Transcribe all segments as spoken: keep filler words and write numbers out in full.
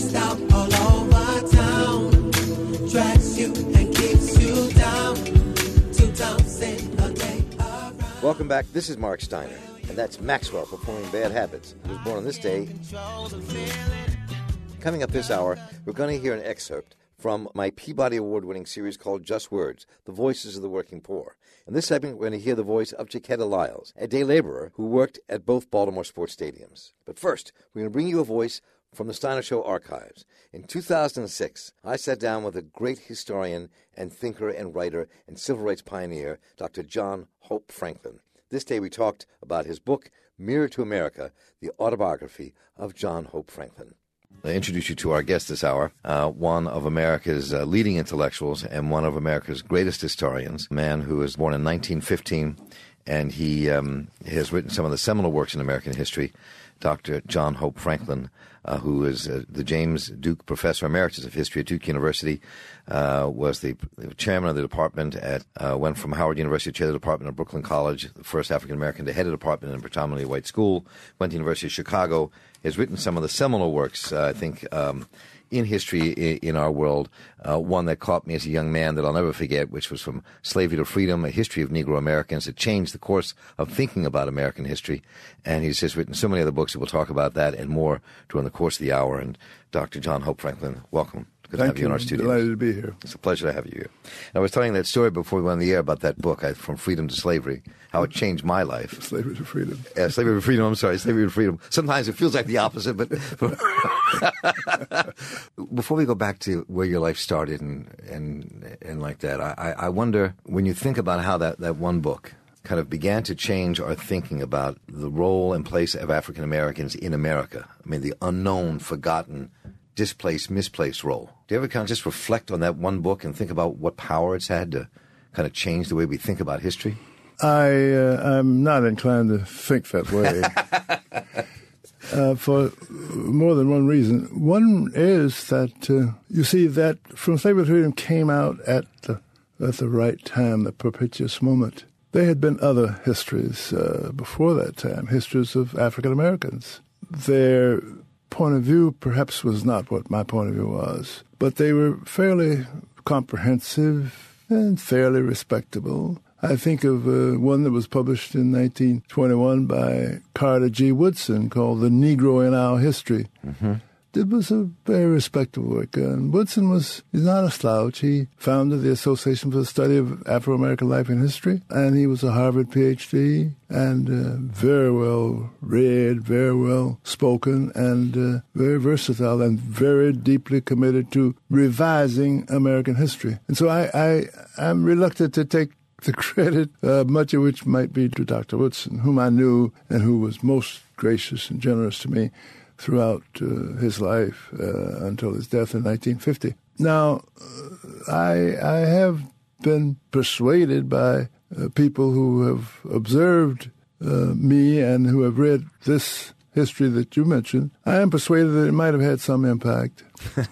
stop all over town. Tracks you and keeps you down. Two times in a day around. Welcome back. This is Mark Steiner, and that's Maxwell performing Bad Habits. He was born on this day. Coming up this hour, we're going to hear an excerpt from my Peabody Award-winning series called Just Words, The Voices of the Working Poor. In this segment, we're going to hear the voice of Chiquetta Lyles, a day laborer who worked at both Baltimore sports stadiums. But first, we're going to bring you a voice from the Steiner Show archives. In two thousand six, I sat down with a great historian and thinker and writer and civil rights pioneer, Doctor John Hope Franklin. This day we talked about his book, Mirror to America, the autobiography of John Hope Franklin. I introduce you to our guest this hour, uh, one of America's uh, leading intellectuals and one of America's greatest historians, a man who was born in nineteen fifteen, and he um, has written some of the seminal works in American history, Doctor John Hope Franklin, uh, who is uh, the James Duke Professor Emeritus of History at Duke University, uh, was the chairman of the department at, uh, went from Howard University to chair the department at Brooklyn College, the first African-American to head a department in a predominantly white school, went to the University of Chicago, has written some of the seminal works, uh, I think, um, in history in our world. Uh, one that caught me as a young man that I'll never forget, which was From Slavery to Freedom, A History of Negro Americans. It changed the course of thinking about American history. And he's just written so many other books that we'll talk about that and more during the course of the hour. And Doctor John Hope Franklin, welcome. Good to Thank have you, you in our studio. Delighted to be here. It's a pleasure to have you here. And I was telling that story before we went on the air about that book, I, From Freedom to Slavery, how it changed my life. Slavery to Freedom. Uh, slavery to Freedom, I'm sorry, Slavery to Freedom. Sometimes it feels like the opposite, but... Before we go back to where your life started and and, and like that, I, I wonder, when you think about how that, that one book kind of began to change our thinking about the role and place of African Americans in America, I mean, the unknown, forgotten, displaced, misplaced role. Do you ever kind of just reflect on that one book and think about what power it's had to kind of change the way we think about history? I, uh, I'm not inclined to think that way uh, for more than one reason. One is that, uh, you see, that From Slavery to Freedom came out at the, at the right time, the propitious moment. There had been other histories uh, before that time, histories of African Americans. Their point of view perhaps was not what my point of view was, but they were fairly comprehensive and fairly respectable. I think of uh, one that was published in nineteen twenty-one by Carter G. Woodson called The Negro in Our History. Mm-hmm. It was a very respectable work. And Woodson was he's not a slouch. He founded the Association for the Study of Afro-American Life and History, and he was a Harvard P H D and uh, very well read, very well spoken, and uh, very versatile and very deeply committed to revising American history. And so I, I, I'm reluctant to take the credit, uh, much of which might be to Doctor Woodson, whom I knew and who was most gracious and generous to me throughout uh, his life uh, until his death in nineteen fifty. Now, uh, I, I have been persuaded by uh, people who have observed uh, me and who have read this history that you mentioned. I am persuaded that it might have had some impact.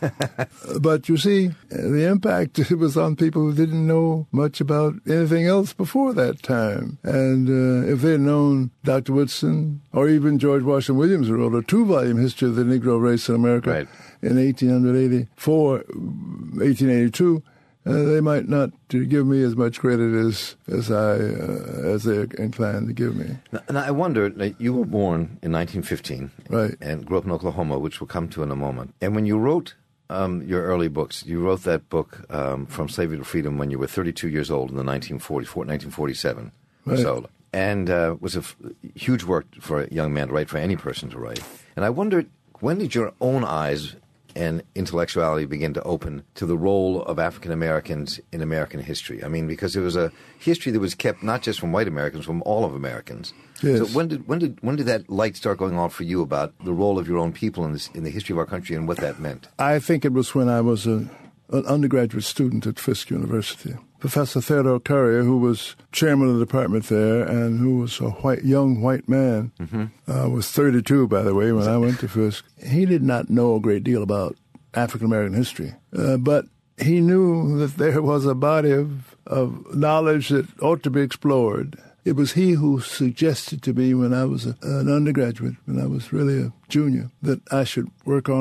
But you see, the impact was on people who didn't know much about anything else before that time. And uh, if they'd known Doctor Woodson or even George Washington Williams, who wrote a two-volume history of the Negro race in America right. in eighteen eighty-four, eighteen eighty-two, Uh, they might not give me as much credit as as I uh, as they're inclined to give me. And I wonder, you were born in nineteen fifteen, right, and grew up in Oklahoma, which we'll come to in a moment. And when you wrote um, your early books, you wrote that book um, From Slavery to Freedom when you were thirty-two years old in the nineteen forty-four, nineteen forty-seven right. or so, and uh, was a f- huge work for a young man to write, for any person to write. And I wondered, when did your own eyes and intellectuality begin to open to the role of African Americans in American history? I mean, because it was a history that was kept not just from white Americans, from all of Americans. Yes. So when did when did when did that light start going on for you about the role of your own people in this in the history of our country and what that meant? I think it was when I was a, an undergraduate student at Fisk University. Professor Theodore Currier, who was chairman of the department there and who was a white, young white man, mm-hmm. uh, was thirty-two, by the way, when I went to Fisk. He did not know a great deal about African-American history, uh, but he knew that there was a body of, of knowledge that ought to be explored. It was he who suggested to me when I was a, an undergraduate, when I was really a junior, that I should work on a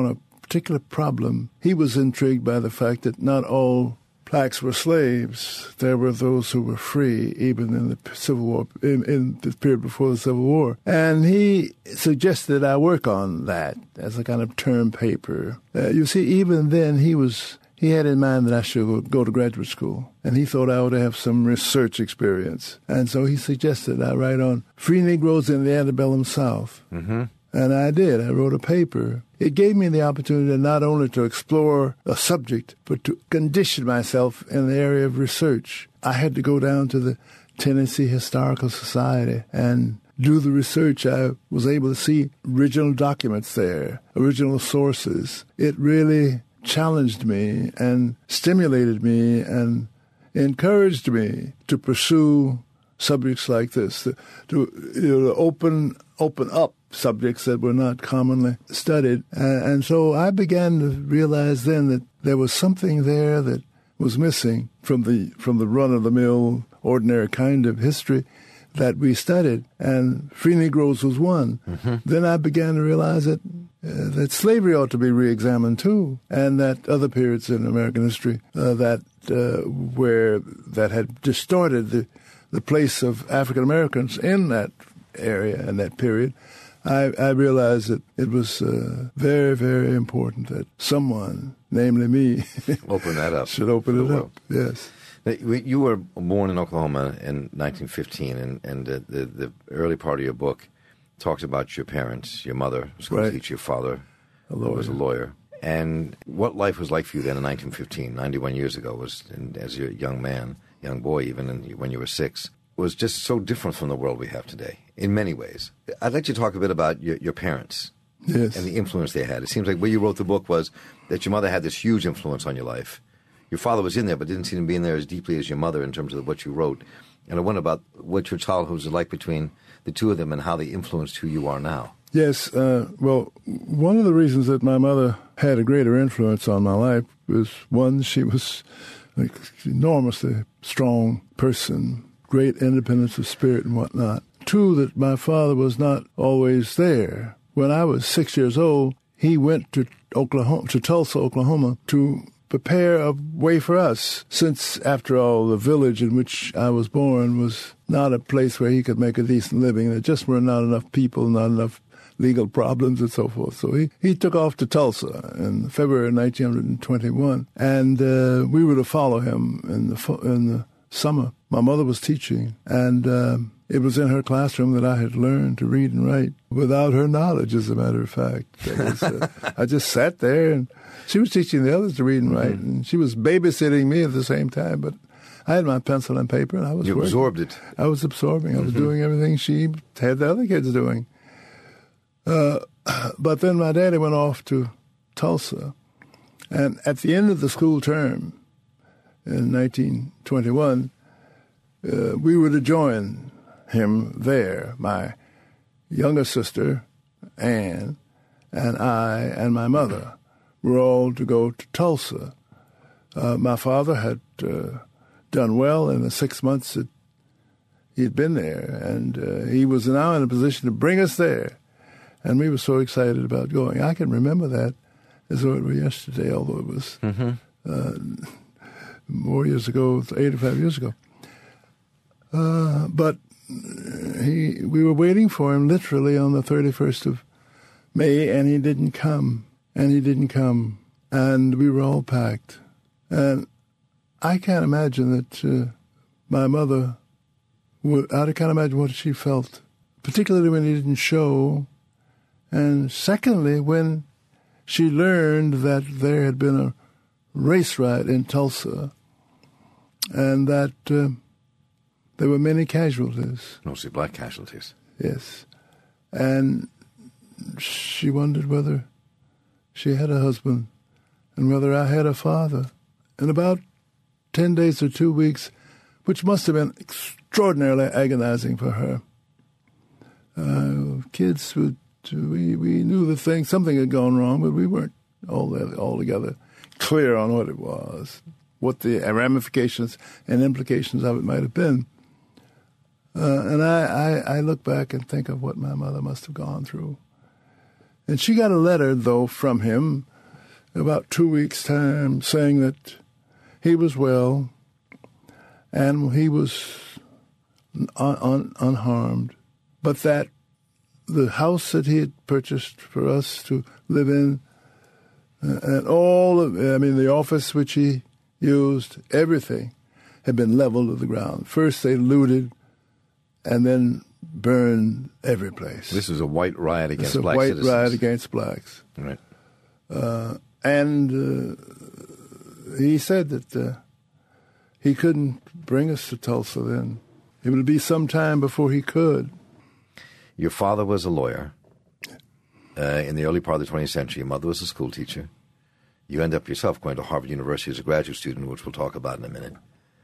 particular problem. He was intrigued by the fact that not all blacks were slaves. There were those who were free, even in the Civil War, in, in the period before the Civil War. And he suggested I work on that as a kind of term paper. Uh, you see, even then he was he had in mind that I should go to graduate school, and he thought I ought to have some research experience. And so he suggested I write on free Negroes in the antebellum South. Mm-hmm. And I did. I wrote a paper. It gave me the opportunity not only to explore a subject, but to condition myself in the area of research. I had to go down to the Tennessee Historical Society and do the research. I was able to see original documents there, original sources. It really challenged me and stimulated me and encouraged me to pursue subjects like this, to, to you know, open open up subjects that were not commonly studied. And, and so I began to realize then that there was something there that was missing from the from the run-of-the-mill, ordinary kind of history that we studied, and free Negroes was one. Mm-hmm. Then I began to realize that uh, that slavery ought to be re-examined too, and that other periods in American history uh, that uh, where that had distorted the the place of African Americans in that area and that period. I, I realized that it was uh, very, very important that someone, namely me, open that up. should open it up. Yes. You were born in Oklahoma in nineteen fifteen, and, and the, the, the early part of your book talks about your parents, your mother, a school right. teacher, your father, a who was a lawyer, and what life was like for you then in nineteen fifteen, ninety-one years ago, was and as a young man, young boy even, in, when you were six, was just so different from the world we have today in many ways. I'd like you to talk a bit about your, your parents. Yes. And the influence they had. It seems like where you wrote the book was that your mother had this huge influence on your life. Your father was in there, but didn't seem to be in there as deeply as your mother in terms of what you wrote. And I wonder about what your childhood was like between the two of them and how they influenced who you are now. Yes. Uh, well, one of the reasons that my mother had a greater influence on my life was, one, she was an enormously strong person, great independence of spirit and whatnot. Two, that my father was not always there. When I was six years old, he went to Oklahoma, to Tulsa, Oklahoma, to prepare a way for us, since, after all, the village in which I was born was not a place where he could make a decent living. There just were not enough people, not enough legal problems and so forth. So he, he took off to Tulsa in February nineteen twenty-one, and uh, we were to follow him in the in the summer. My mother was teaching, and um, it was in her classroom that I had learned to read and write without her knowledge, as a matter of fact. Was, uh, I just sat there, and she was teaching the others to read and write, mm-hmm. and she was babysitting me at the same time, but I had my pencil and paper, and I was You working. absorbed it. I was absorbing. I was mm-hmm. doing everything she had the other kids doing. Uh, but then my daddy went off to Tulsa, and at the end of the school term in nineteen twenty-one, uh, we were to join him there. My younger sister, Anne, and I and my mother were all to go to Tulsa. Uh, my father had uh, done well in the six months that he'd been there, and uh, he was now in a position to bring us there. And we were so excited about going. I can remember that as though it were yesterday, although it was mm-hmm. uh, more years ago, eighty-five years ago. Uh, but he, we were waiting for him literally on the thirty-first of May, and he didn't come. And he didn't come. And we were all packed. And I can't imagine that uh, my mother would, I can't imagine what she felt, particularly when he didn't show. And secondly, when she learned that there had been a race riot in Tulsa and that uh, there were many casualties. Mostly black casualties. Yes. And she wondered whether she had a husband and whether I had a father. In about ten days or two weeks, which must have been extraordinarily agonizing for her, uh, kids would We we knew the thing, something had gone wrong, but we weren't all altogether clear on what it was, what the ramifications and implications of it might have been. Uh, and I, I, I look back and think of what my mother must have gone through. And she got a letter, though, from him about two weeks' time, saying that he was well and he was un- un- unharmed, but that the house that he had purchased for us to live in, uh, and all of, I mean, the office which he used, everything had been leveled to the ground. First they looted and then burned every place. This was a white riot against it's a black white citizens. riot against blacks. Right. Uh, and uh, he said that uh, he couldn't bring us to Tulsa then. It would be some time before he could. Your father was a lawyer uh, in the early part of the twentieth century. Your mother was a school teacher. You end up yourself going to Harvard University as a graduate student, which we'll talk about in a minute.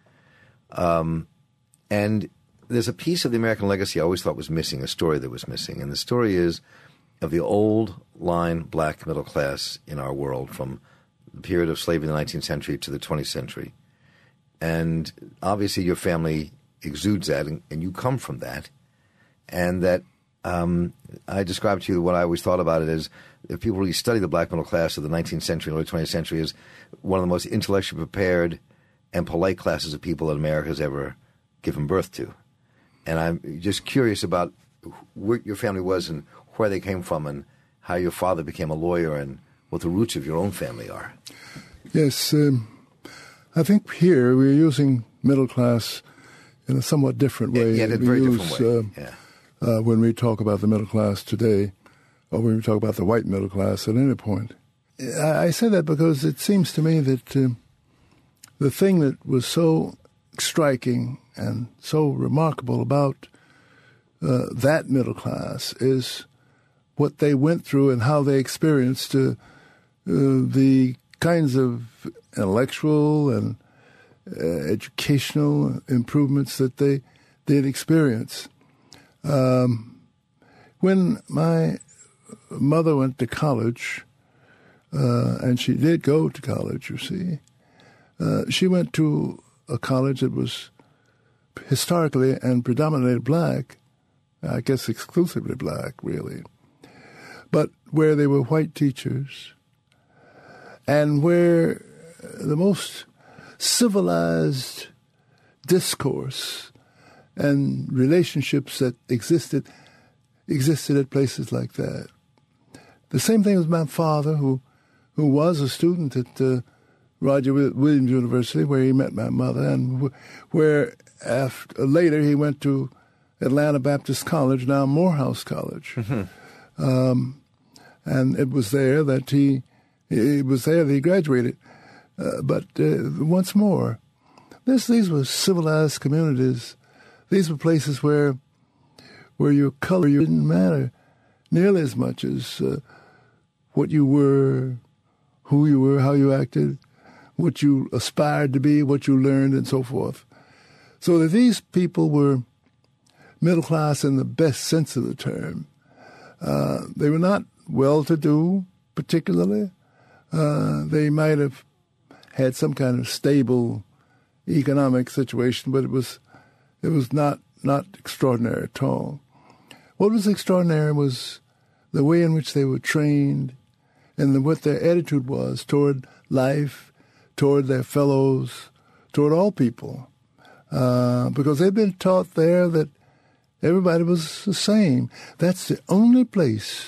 Um, and there's a piece of the American legacy I always thought was missing, a story that was missing. And the story is of the old line black middle class in our world from the period of slavery in the nineteenth century to the twentieth century. And obviously your family exudes that, and, and you come from that. And that um, I described to you what I always thought about it as, if people really study the black middle class of the nineteenth century and early twentieth century, is one of the most intellectually prepared and polite classes of people that America has ever given birth to. And I'm just curious about where your family was and where they came from and how your father became a lawyer and what the roots of your own family are. Yes, um, I think here we're using middle class in a somewhat different way. Yeah, in a we very use, different way. Uh, yeah. uh, when we talk about the middle class today, or when we talk about the white middle class at any point. I, I say that because it seems to me that uh, the thing that was so striking and so remarkable about uh, that middle class is what they went through and how they experienced uh, uh, the kinds of intellectual and uh, educational improvements that they did experience. Um, when my mother went to college, uh, and she did go to college, you see, uh, she went to a college that was historically and predominantly black, I guess exclusively black, really, but where there were white teachers and where the most civilized discourse and relationships that existed existed at places like that. The same thing with my father, who who was a student at uh, Roger Williams University, where he met my mother, and where after, later he went to Atlanta Baptist College, now Morehouse College. Mm-hmm. Um, and it was there that he, it was there that he graduated. Uh, but uh, once more, this, these were civilized communities. These were places where where your color didn't matter nearly as much as uh, what you were, who you were, how you acted, what you aspired to be, what you learned, and so forth. So that these people were middle class in the best sense of the term. Uh, they were not well-to-do, particularly. Uh, they might have had some kind of stable economic situation, but it was it was not, not extraordinary at all. What was extraordinary was the way in which they were trained and the, what their attitude was toward life, toward their fellows, toward all people. Uh, because they'd been taught there that everybody was the same. That's the only place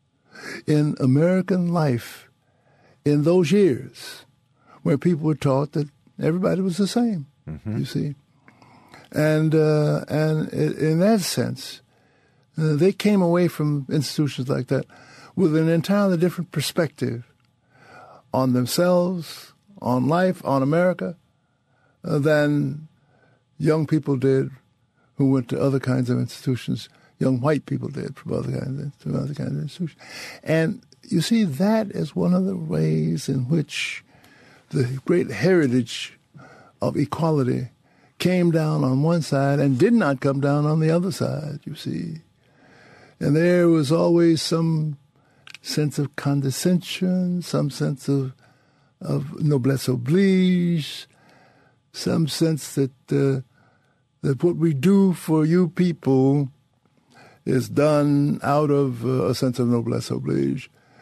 in American life in those years where people were taught that everybody was the same, mm-hmm. you see. And uh, and in that sense, uh, they came away from institutions like that with an entirely different perspective on themselves, on life, on America, uh, than young people did who went to other kinds of institutions, young white people did from other kinds of, from other kinds of institutions. And you see, that is one of the ways in which the great heritage of equality came down on one side and did not come down on the other side, you see. And there was always some sense of condescension, some sense of, of noblesse oblige, some sense that uh, that what we do for you people is done out of uh, a sense of noblesse oblige.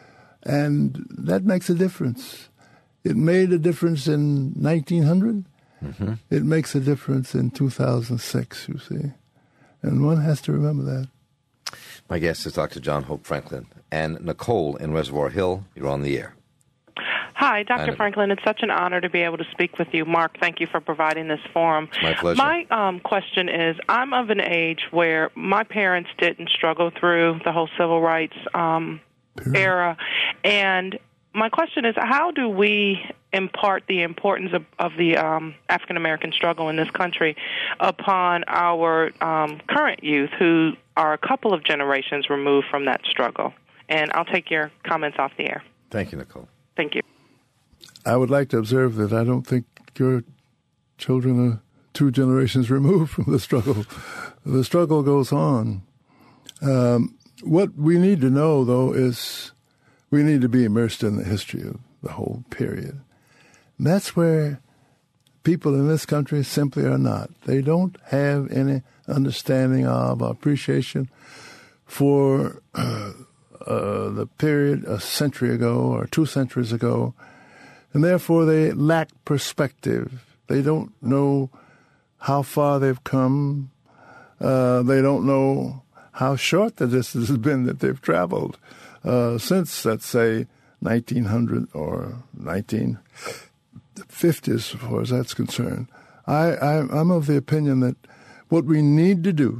And that makes a difference. It made a difference in nineteen hundred. Mm-hmm. It makes a difference in two thousand six, you see. And one has to remember that. My guest is Doctor John Hope Franklin. And Nicole in Reservoir Hill, you're on the air. Hi, Doctor Franklin. It's such an honor to be able to speak with you. Mark, thank you for providing this forum. My pleasure. My um, question is, I'm of an age where my parents didn't struggle through the whole civil rights um, era. And my question is, how do we impart the importance of, of the um, African-American struggle in this country upon our um, current youth who are a couple of generations removed from that struggle? And I'll take your comments off the air. Thank you, Nicole. Thank you. I would like to observe that I don't think your children are two generations removed from the struggle. The struggle goes on. Um, what we need to know, though, is we need to be immersed in the history of the whole period. And that's where people in this country simply are not. They don't have any understanding of, appreciation for uh, uh, the period a century ago or two centuries ago. And therefore, they lack perspective. They don't know how far they've come. Uh, they don't know how short the distance has been that they've traveled uh, since, let's say, nineteen hundred or nineteen fifties, as far as that's concerned. I, I, I'm of the opinion that what we need to do,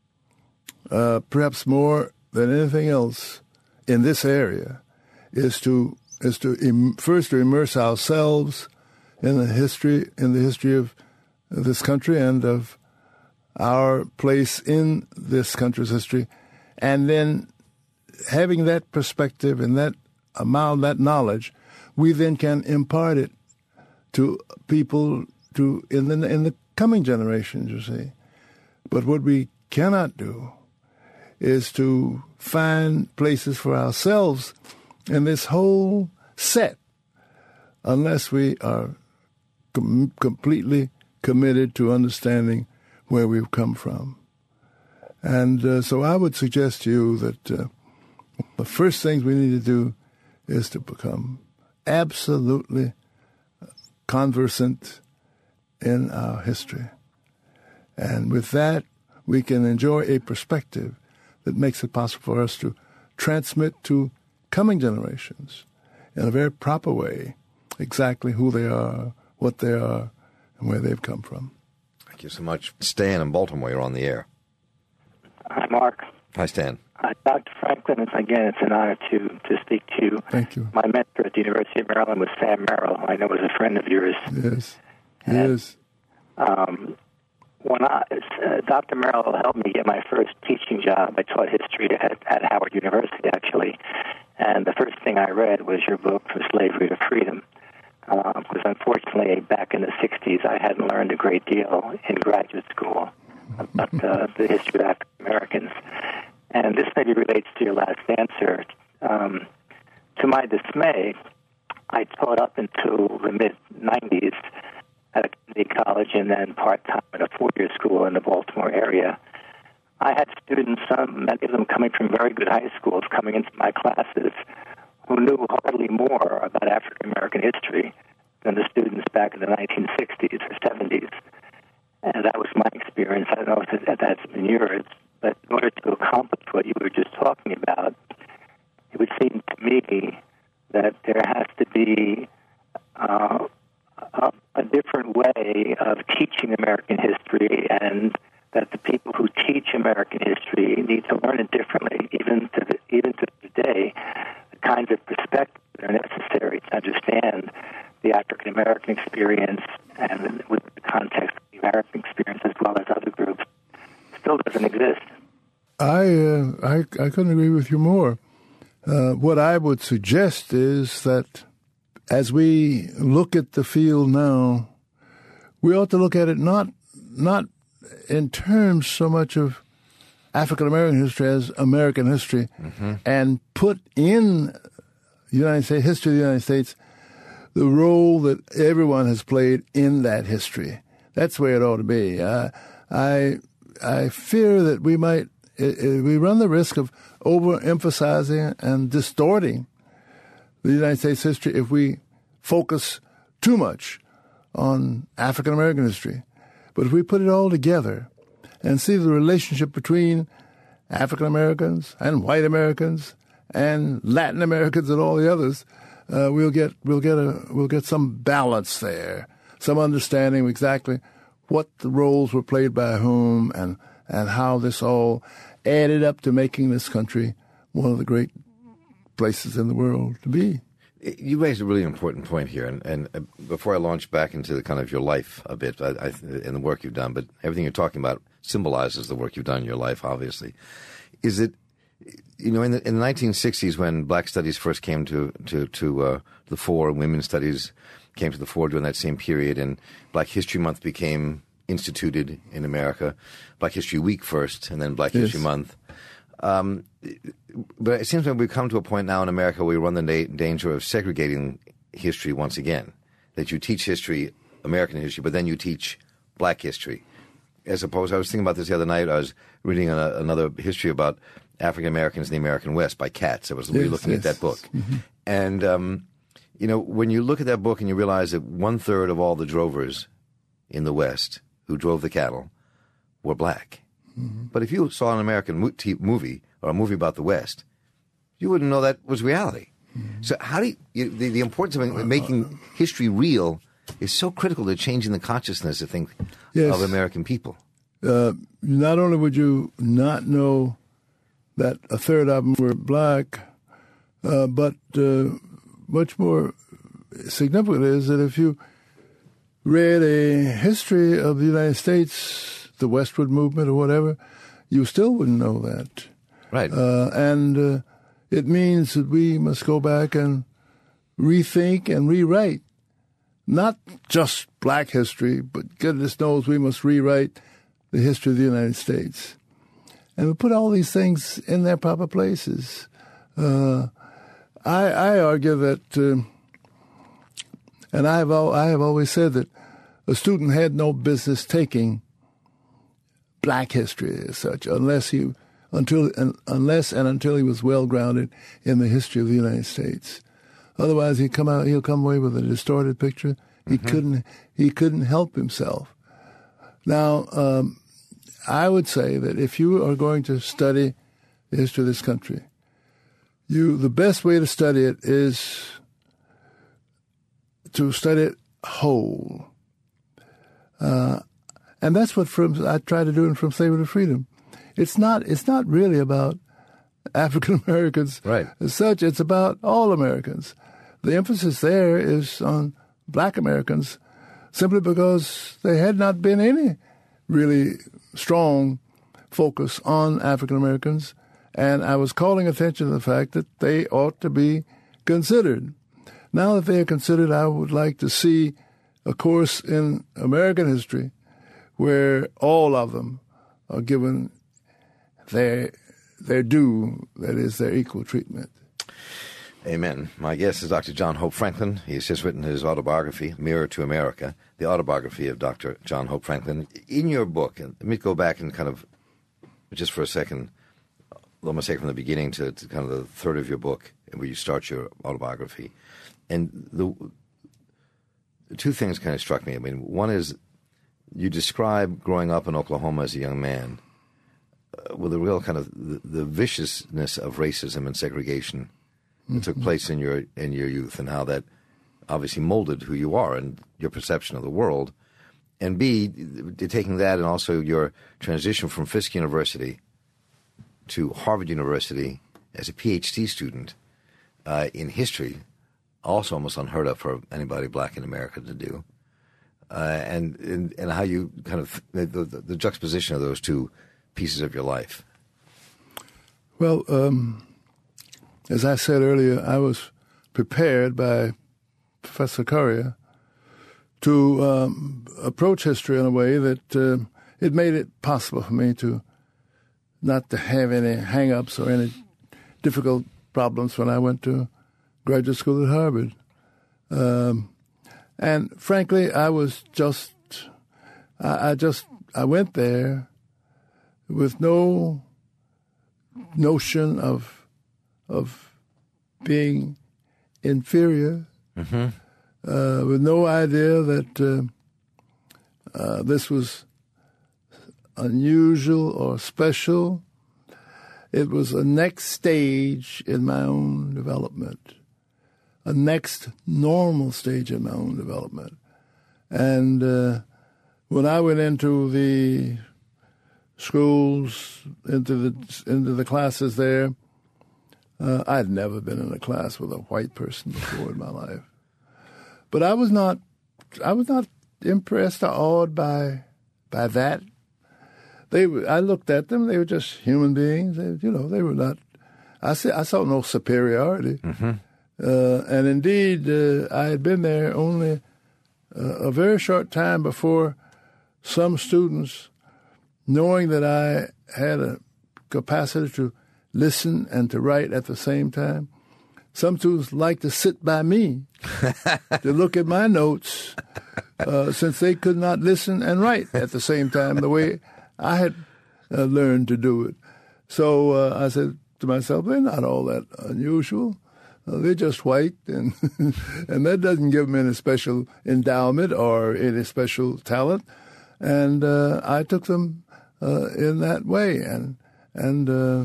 uh, perhaps more than anything else in this area, is to is to Im- first to immerse ourselves in the history in the history of this country and of our place in this country's history, and then having that perspective and that amount, that knowledge, we then can impart it to people to in the in the coming generations. You see, but what we cannot do is to find places for ourselves in this whole set unless we are com- completely committed to understanding where we've come from. And uh, so I would suggest to you that uh, the first things we need to do is to become absolutely conversant in our history. And with that, we can enjoy a perspective that makes it possible for us to transmit to coming generations in a very proper way exactly who they are, what they are, and where they've come from. Thank you so much. Stan in Baltimore, you're on the air. Hi, Mark. Hi, Stan. Uh, Doctor Franklin, it's, again, it's an honor to, to speak to you. Thank you. My mentor at the University of Maryland was Sam Merrill. I know was a friend of yours. Yes, and, yes. Um, when I, uh, Doctor Merrill helped me get my first teaching job. I taught history at, at Howard University, actually. And the first thing I read was your book, From Slavery to Freedom. Uh, because unfortunately, back in the sixties, I hadn't learned a great deal in graduate school about uh, the history of African Americans. And this maybe relates to your last answer. Um, to my dismay, I taught up until the mid nineties at a community college and then part-time at a four-year school in the Baltimore area. I had students, some, many of them coming from very good high schools, coming into my classes who knew hardly more about African American history than the students back in the nineteen sixties or seventies. And that was my experience. I don't know if that's been yours, but in order to accomplish what you were just talking about, it would seem to me that there has to be uh, a, a different way of teaching American history, and that the people who teach American history need to learn it differently, even to the, even to today, the kinds of perspectives that are necessary to understand the African American experience and with the context of the American experience as well as other groups still doesn't exist. I uh, I, I couldn't agree with you more. Uh, what I would suggest is that as we look at the field now, we ought to look at it not not in terms so much of African American history as American history, mm-hmm. and put in the United States history of the United States the role that everyone has played in that history. That's where it ought to be. Uh, I I fear that we might it, it, we run the risk of overemphasizing and distorting the United States history if we focus too much on African American history. But if we put it all together and see the relationship between African Americans and white Americans and Latin Americans and all the others, uh, we'll get we'll get a we'll get some balance there, some understanding of exactly what the roles were played by whom, and and how this all added up to making this country one of the great places in the world to be. You raised a really important point here, and, and uh, before I launch back into the kind of your life a bit I, I, and the work you've done, but everything you're talking about symbolizes the work you've done in your life, obviously. Is it, you know, in the, in the nineteen sixties when Black Studies first came to to, to uh, the fore, and Women's Studies came to the fore during that same period, and Black History Month became instituted in America, Black History Week first, and then Black Yes. History Month. Um, but it seems like we've come to a point now in America where we run the da- danger of segregating history once again, that you teach history, American history, but then you teach Black history. As opposed, I was thinking about this the other night. I was reading a, another history about African Americans in the American West by Katz. I was Yes, looking yes. at that book. Mm-hmm. And, um, you know, when you look at that book and you realize that one-third of all the drovers in the West who drove the cattle were Black. Mm-hmm. But if you saw an American mo- t- movie or a movie about the West, you wouldn't know that was reality. Mm-hmm. So how do you, you the, the importance of making history real is so critical to changing the consciousness, I think, Yes. of American people. Uh, not only would you not know that a third of them were Black, uh, but uh, much more significant is that if you read a history of the United States, the Westward Movement or whatever, you still wouldn't know that. Right. Uh, and uh, it means that we must go back and rethink and rewrite, not just Black history, but goodness knows we must rewrite the history of the United States. And we put all these things in their proper places. Uh, I, I argue that, uh, and I have, al- I have always said that a student had no business taking Black history as such, unless he, until, unless and until he was well grounded in the history of the United States. Otherwise, he come out, he'll come away with a distorted picture. He mm-hmm. couldn't, he couldn't help himself. Now, um, I would say that if you are going to study the history of this country, you the best way to study it is to study it whole. Uh, and that's what from, I try to do in From Slavery to Freedom. It's not. It's not really about African Americans right. as such. It's about all Americans. The emphasis there is on Black Americans, simply because there had not been any really strong focus on African Americans, and I was calling attention to the fact that they ought to be considered. Now that they are considered, I would like to see a course in American history where all of them are given their their due, that is, their equal treatment. Amen. My guest is Doctor John Hope Franklin. He has just written his autobiography, Mirror to America, the autobiography of Doctor John Hope Franklin. In your book, and let me go back and kind of, just for a second, let me say from the beginning to, to kind of the third of your book, where you start your autobiography. And the, the two things kind of struck me. I mean, one is you describe growing up in Oklahoma as a young man uh, with a real kind of the, the viciousness of racism and segregation that took place in your in your youth, and how that obviously molded who you are and your perception of the world. And B, taking that and also your transition from Fisk University to Harvard University as a P H D student uh, in history, also almost unheard of for anybody Black in America to do. Uh, and, and and how you kind of, the, the, the juxtaposition of those two pieces of your life. Well, um, as I said earlier, I was prepared by Professor Currier to um, approach history in a way that uh, it made it possible for me to not to have any hang-ups or any difficult problems when I went to graduate school at Harvard. Um, and frankly, I was just, I, I just, I went there with no notion of of being inferior, mm-hmm. uh, with no idea that uh, uh, this was unusual or special. It was a next stage in my own development, a next normal stage in my own development. And uh, when I went into the schools, into the into the classes there, uh, I'd never been in a class with a white person before in my life. But I was not, I was not impressed or awed by by that. They, I looked at them; they were just human beings. They, you know, they were not. I saw, I saw no superiority, mm-hmm. uh, and indeed, uh, I had been there only uh, a very short time before some students, knowing that I had a capacity to listen and to write at the same time, some students liked to sit by me to look at my notes, uh, since they could not listen and write at the same time the way I had uh, learned to do it. So uh, I said to myself, they're not all that unusual. Uh, they're just white, and and that doesn't give them any special endowment or any special talent. And uh, I took them uh, in that way, and and uh,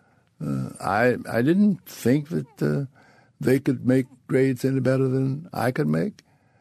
uh, I I didn't think that uh, they could make grades any better than I could make.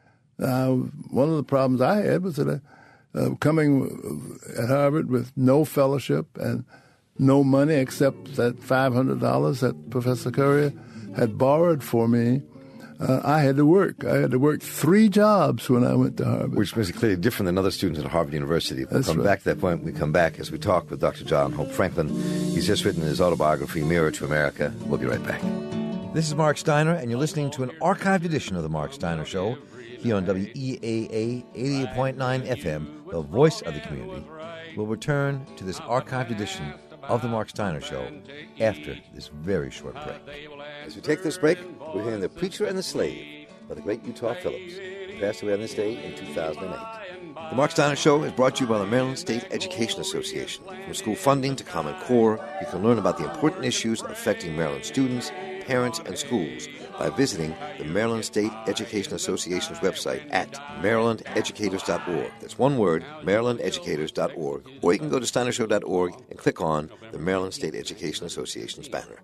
Uh, one of the problems I had was that I, Uh, coming at Harvard with no fellowship and no money except that five hundred dollars that Professor Currier had borrowed for me, uh, I had to work. I had to work three jobs when I went to Harvard. Which makes it clearly different than other students at Harvard University. We'll That's come right. back to that point when we come back as we talk with Doctor John Hope Franklin. He's just written his autobiography, Mirror to America. We'll be right back. This is Mark Steiner, and you're listening to an archived edition of The Mark Steiner Show here on W E A A eighty-eight point nine F M, the voice of the community. We'll return to this archived edition of The Mark Steiner Show after this very short break. As we take this break, we're hearing The Preacher and the Slave by the great Utah Phillips, who passed away on this day in two thousand eight. The Mark Steiner Show is brought to you by the Maryland State Education Association. From school funding to Common Core, you can learn about the important issues affecting Maryland students, parents, and schools by visiting the Maryland State Education Association's website at maryland educators dot org. That's one word, maryland educators dot org. Or you can go to steiner show dot org and click on the Maryland State Education Association's banner.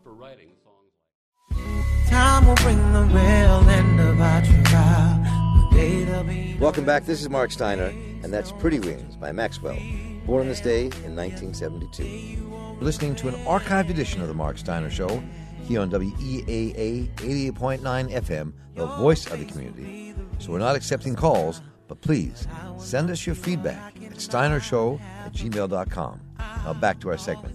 Time will bring the real end of our trial. Welcome back. This is Mark Steiner, and that's Pretty Wings by Maxwell, born on this day in nineteen seventy-two. You're listening to an archived edition of The Mark Steiner Show here on W E A A eighty-eight point nine F M, the voice of the community. So we're not accepting calls, but please send us your feedback at steinershow at gmail dot com. Now back to our segment.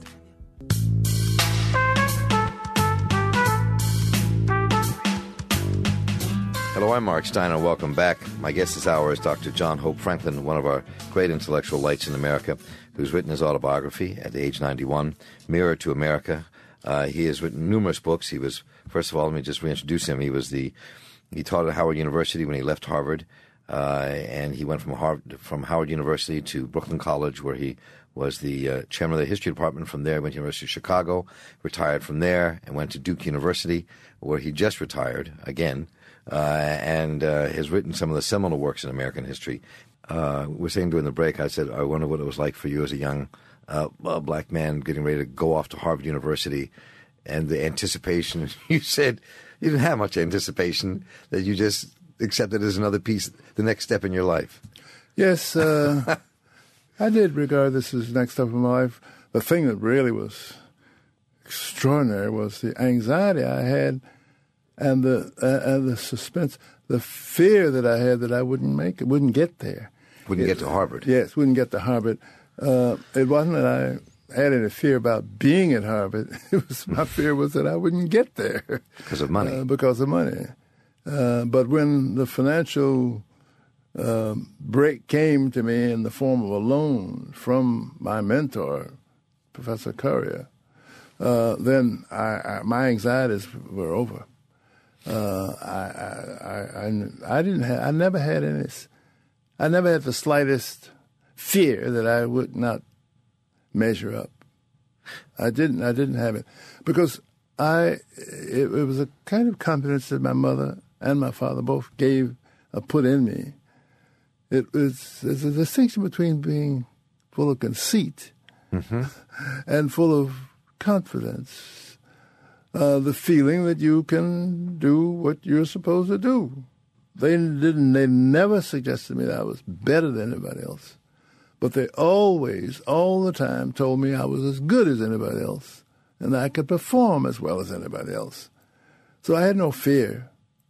Hello, I'm Mark Steiner. Welcome back. My guest this hour is Doctor John Hope Franklin, one of our great intellectual lights in America, who's written his autobiography at age ninety-one, Mirror to America. Uh, he has written numerous books. He was, first of all, let me just reintroduce him. He was the, he taught at Howard University when he left Harvard, uh, and he went from Harvard, from Howard University to Brooklyn College, where he was the uh, chairman of the history department. From there, went to University of Chicago, retired from there, and went to Duke University, where he just retired again, uh, and uh, has written some of the seminal works in American history. Uh, we were saying during the break, I said, I wonder what it was like for you as a young Uh, a black man getting ready to go off to Harvard University, and the anticipation. You said you didn't have much anticipation, that you just accepted it as another piece, the next step in your life. Yes, uh, I did regard this as the next step in my life. The thing that really was extraordinary was the anxiety I had and the uh, and the suspense, the fear that I had that I wouldn't make it, wouldn't get there. Wouldn't it, get to Harvard. Yes, wouldn't get to Harvard. Uh, it wasn't that I had any fear about being at Harvard. It was, my fear was that I wouldn't get there. Because of money. Uh, because of money. Uh, but when the financial uh, break came to me in the form of a loan from my mentor, Professor Currier, uh, then I, I, my anxieties were over. Uh, I, I, I, I didn't have, I never had any, I never had the slightest fear that I would not measure up. I didn't. I didn't have it because I it, it was a kind of confidence that my mother and my father both gave, uh, put in me. It was there's a distinction between being full of conceit mm-hmm. and full of confidence. Uh, the feeling that you can do what you're supposed to do. They didn't. They never suggested to me that I was better than anybody else, but they always, all the time, told me I was as good as anybody else, and I could perform as well as anybody else. So I had no fear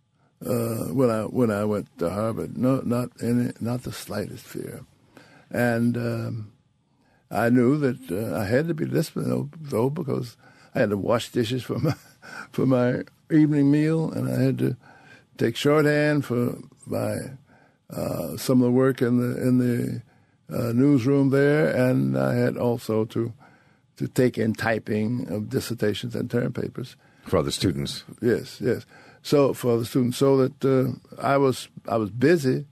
uh, when I when I went to Harvard. No, not any, not the slightest fear, and um, I knew that uh, I had to be disciplined though, because I had to wash dishes for my for my evening meal, and I had to take shorthand for my uh, some of the work in the in the uh, newsroom there, and I had also to to take in typing of dissertations and term papers for other students. Yes, yes. So for the students, so that uh, I was I was busy.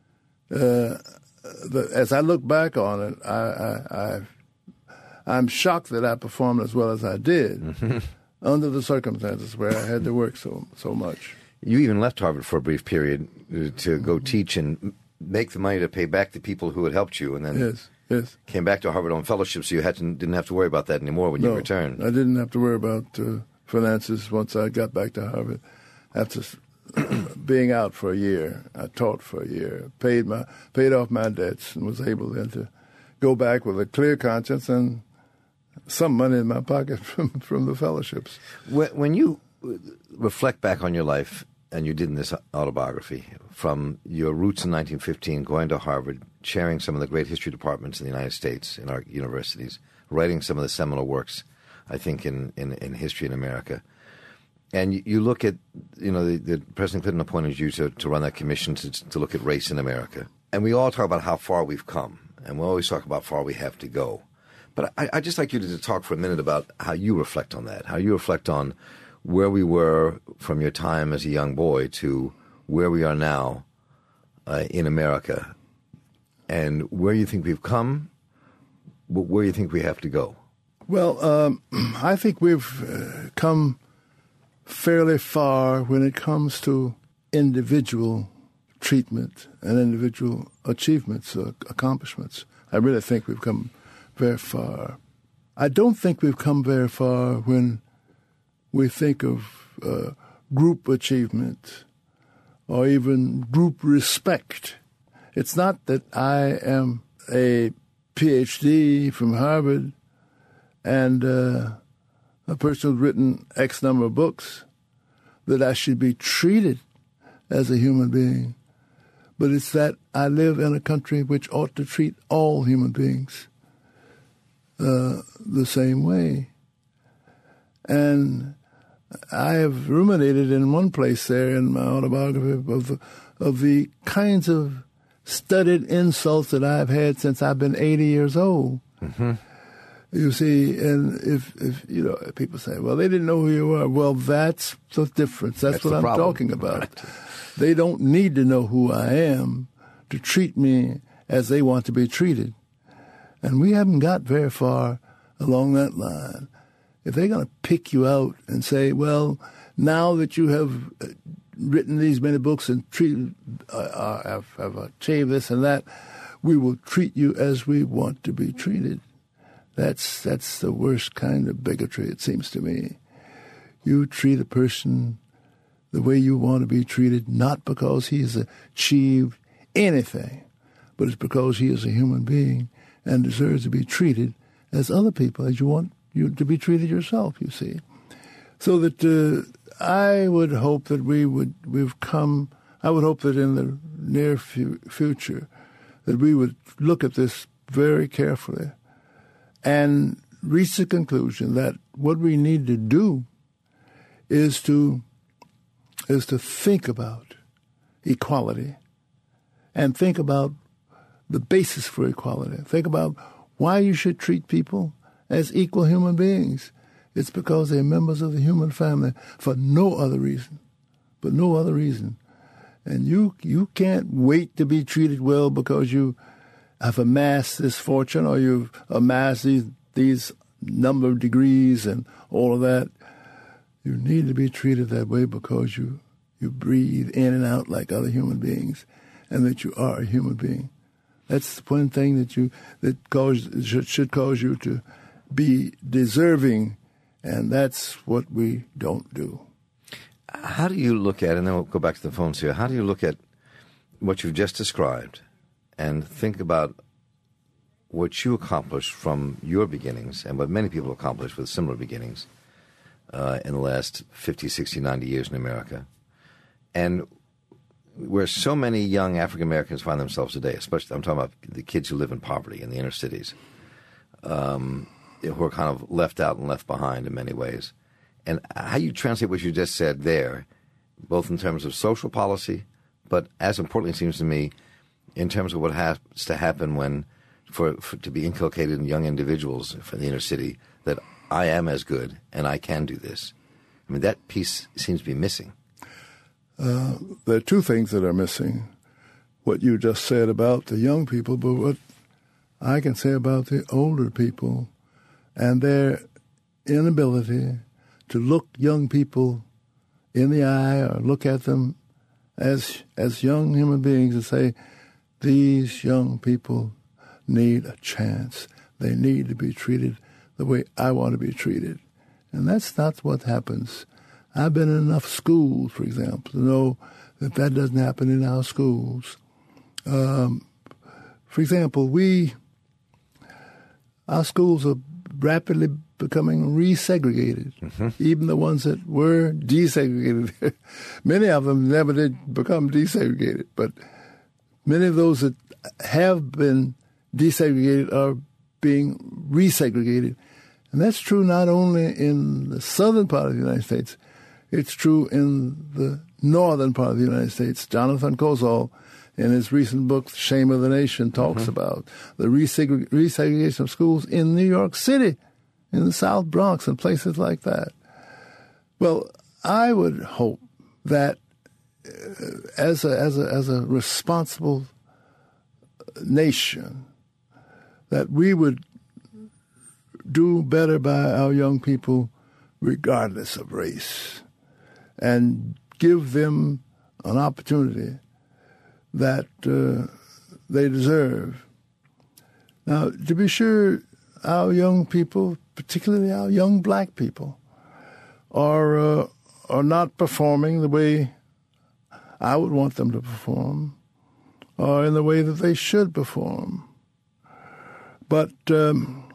Uh, the, as I look back on it, I, I, I I'm shocked that I performed as well as I did mm-hmm. under the circumstances where I had to work so so much. You even left Harvard for a brief period to go teach and make the money to pay back the people who had helped you, and then yes, yes. came back to Harvard on fellowship, so you had to, didn't have to worry about that anymore when no, you returned. I didn't have to worry about uh, finances once I got back to Harvard. After being out for a year, I taught for a year, paid my paid off my debts, and was able then to go back with a clear conscience and some money in my pocket from, from the fellowships. When, when you reflect back on your life, and you did in this autobiography, from your roots in nineteen fifteen, going to Harvard, chairing some of the great history departments in the United States in our universities, writing some of the seminal works, I think, in, in, in history in America. And you, you look at, you know, the, the President Clinton appointed you to, to run that commission to, to look at race in America. And we all talk about how far we've come, and we always talk about how far we have to go. But I, I'd just like you to, to talk for a minute about how you reflect on that, how you reflect on where we were from your time as a young boy to where we are now uh, in America, and where you think we've come, where you think we have to go. Well, um, I think we've uh, come fairly far when it comes to individual treatment and individual achievements, uh, accomplishments. I really think we've come very far. I don't think we've come very far when we think of uh, group achievement or even group respect. It's not that I am a P H D from Harvard and uh, a person who's written X number of books that I should be treated as a human being. But it's that I live in a country which ought to treat all human beings uh, the same way. And I have ruminated in one place there in my autobiography of the, of the kinds of studied insults that I've had since I've been eighty years old. Mm-hmm. You see, and if, if, you know, people say, well, they didn't know who you are. Well, that's the difference. That's, that's what I'm problem. talking about. Right. They don't need to know who I am to treat me as they want to be treated. And we haven't got very far along that line. If they're going to pick you out and say, well, now that you have written these many books and treated, uh, have, have achieved this and that, we will treat you as we want to be treated. That's that's the worst kind of bigotry, it seems to me. You treat a person the way you want to be treated, not because he has achieved anything, but it's because he is a human being and deserves to be treated as other people, as you want you to be treated yourself, you see. So that uh, I would hope that we would, we've come, I would hope that in the near fu- future that we would look at this very carefully and reach the conclusion that what we need to do is to is to think about equality and think about the basis for equality. Think about why you should treat people as equal human beings. It's because they're members of the human family for no other reason, but no other reason. And you you can't wait to be treated well because you have amassed this fortune or you've amassed these, these number of degrees and all of that. You need to be treated that way because you, you breathe in and out like other human beings, and that you are a human being. That's one thing that you that cause should, should cause you to be deserving, and that's what we don't do. How do you look at, and then we'll go back to the phones here, how do you look at what you've just described and think about what you accomplished from your beginnings and what many people accomplished with similar beginnings uh, in the last fifty, sixty, ninety years in America, and where so many young African Americans find themselves today, especially I'm talking about the kids who live in poverty in the inner cities, um, who are kind of left out and left behind in many ways. And how you translate what you just said there, both in terms of social policy, but as importantly, it seems to me, in terms of what has to happen when, for, for to be inculcated in young individuals from the inner city, that I am as good and I can do this. I mean, that piece seems to be missing. Uh, there are two things that are missing. What you just said about the young people, but what I can say about the older people and their inability to look young people in the eye or look at them as as young human beings and say, these young people need a chance. They need to be treated the way I want to be treated. And that's not what happens. I've been in enough schools, for example, to know that that doesn't happen in our schools. Um, for example, we, our schools are rapidly becoming resegregated, mm-hmm. even the ones that were desegregated. Many of them never did become desegregated, but many of those that have been desegregated are being resegregated. And that's true not only in the southern part of the United States, it's true in the northern part of the United States. Jonathan Kozol, in his recent book, Shame of the Nation, talks mm-hmm. about the reseg- resegregation of schools in New York City, in the South Bronx, and places like that. Well, I would hope that uh, as a as a as a responsible nation, that we would do better by our young people, regardless of race, and give them an opportunity that uh, they deserve. Now, to be sure, our young people, particularly our young black people, are uh, are not performing the way I would want them to perform, or in the way that they should perform. But um,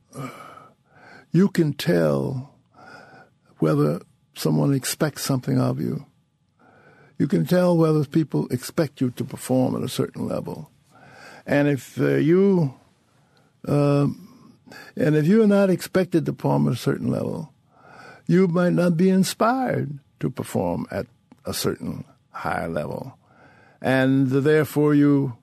you can tell whether someone expects something of you. You can tell whether people expect you to perform at a certain level. And if uh, you uh, and if you are not expected to perform at a certain level, you might not be inspired to perform at a certain higher level. And therefore you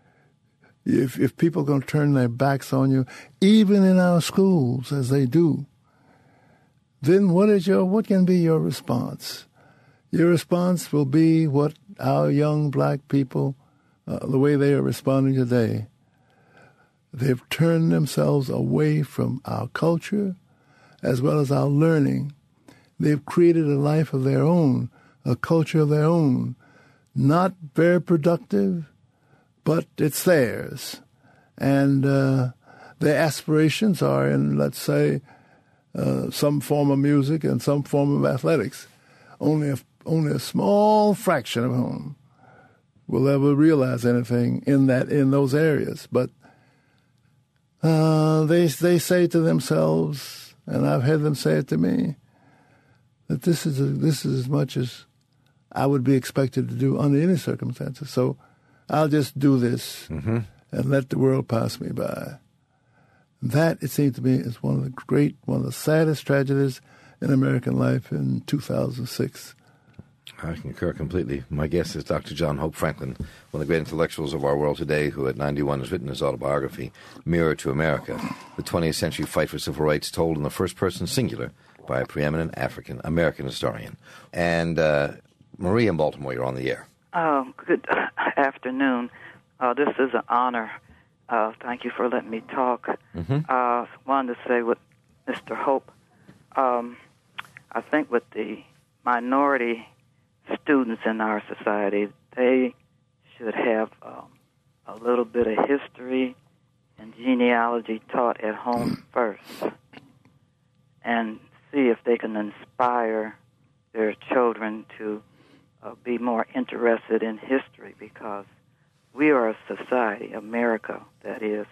if if people are going to turn their backs on you, even in our schools as they do, then what is your what can be your response? Your response will be what our young black people, uh, the way they are responding today. They've turned themselves away from our culture as well as our learning. They've created a life of their own, a culture of their own, not very productive, but it's theirs. And uh, their aspirations are in, let's say, uh, some form of music and some form of athletics. Only a, only a small fraction of whom will ever realize anything in that in those areas. But uh, they they say to themselves, and I've had them say it to me, that this is a, this is as much as I would be expected to do under any circumstances. So I'll just do this mm-hmm. and let the world pass me by. That, it seems to me, is one of the great, one of the saddest tragedies in American life in two thousand six. I concur completely. My guest is Doctor John Hope Franklin, one of the great intellectuals of our world today, who at ninety-one has written his autobiography, Mirror to America, the twentieth century fight for civil rights told in the first person singular by a preeminent African-American historian. And uh, Marie in Baltimore, you're on the air. Oh, good afternoon. Uh, this is an honor. Uh, thank you for letting me talk. Mm-hmm. Uh, wanted to say with Mister Hope, um, I think with the minority students in our society, they should have um, a little bit of history and genealogy taught at home first, and see if they can inspire their children to uh, be more interested in history, because we are a society, America, that is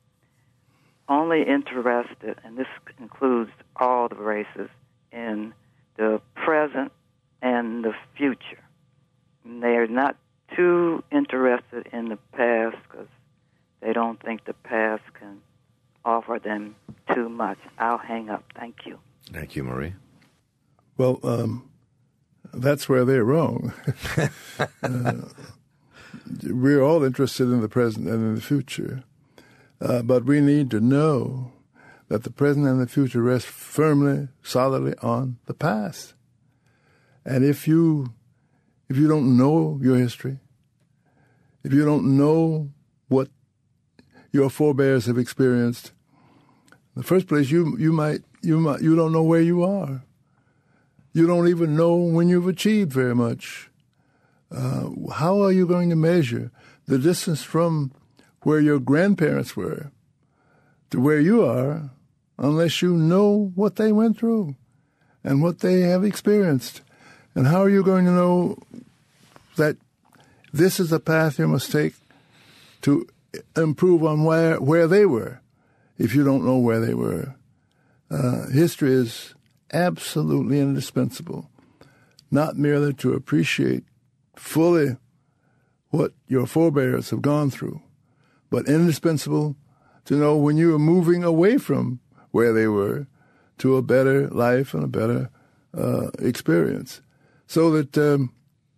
only interested, and this includes all the races, in the present and the future. And they are not too interested in the past because they don't think the past can offer them too much. I'll hang up. Thank you. Thank you, Marie. Well, um, that's where they're wrong. uh, we're all interested in the present and in the future, uh, but we need to know that the present and the future rest firmly, solidly on the past. And if you if you don't know your history, if you don't know what your forebears have experienced, in the first place, you you might you might you don't know where you are. You don't even know when you've achieved very much. Uh, how are you going to measure the distance from where your grandparents were to where you are unless you know what they went through and what they have experienced? And how are you going to know that this is the path you must take to improve on where, where they were if you don't know where they were? Uh, history is absolutely indispensable, not merely to appreciate fully what your forebears have gone through, but indispensable to know when you are moving away from where they were to a better life and a better uh, experience. So that um,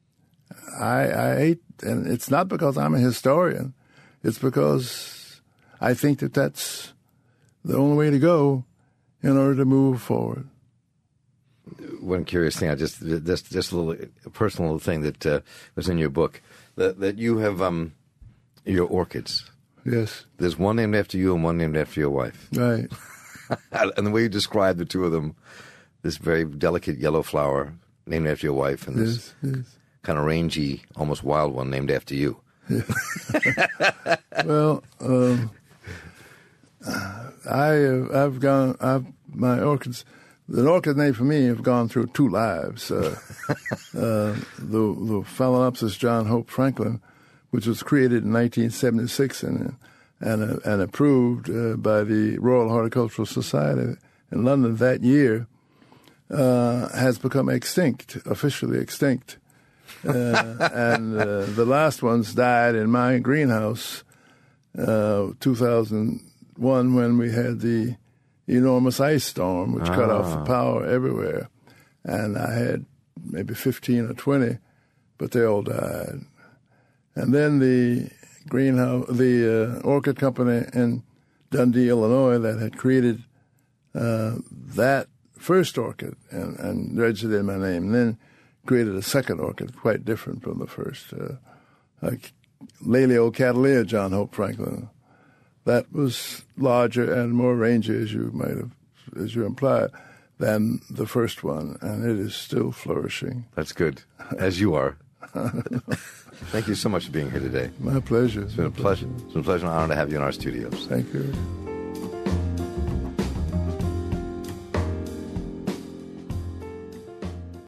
I, I hate, and it's not because I'm a historian, it's because I think that that's the only way to go in order to move forward. One curious thing, I just just just a little a personal little thing that uh, was in your book, that that you have um, your orchids. Yes. There's one named after you and one named after your wife. Right. And the way you describe the two of them, this very delicate yellow flower named after your wife, and this yes, yes. kind of rangy, almost wild one named after you. Yeah. Well, um, I have, I've gone. I've my orchids. The orchid name for me have gone through two lives. Uh, uh, the the Phalaenopsis John Hope Franklin, which was created in nineteen seventy-six and and, uh, and approved uh, by the Royal Horticultural Society in London that year, uh, has become extinct, officially extinct. Uh, and uh, the last ones died in my greenhouse, uh, two thousand one, when we had the enormous ice storm, which ah. cut off the power everywhere. And I had maybe fifteen or twenty, but they all died. And then the greenhouse, the uh, orchid company in Dundee, Illinois, that had created uh, that first orchid and, and registered in my name, and then created a second orchid quite different from the first, uh, like Leliocattleya John Hope Franklin. That was larger and more rangy, as you might have, as you implied, than the first one, and it is still flourishing. That's good, as you are. Thank you so much for being here today. My pleasure. It's been a pleasure. It's been a pleasure and honor to have you in our studios. Thank you.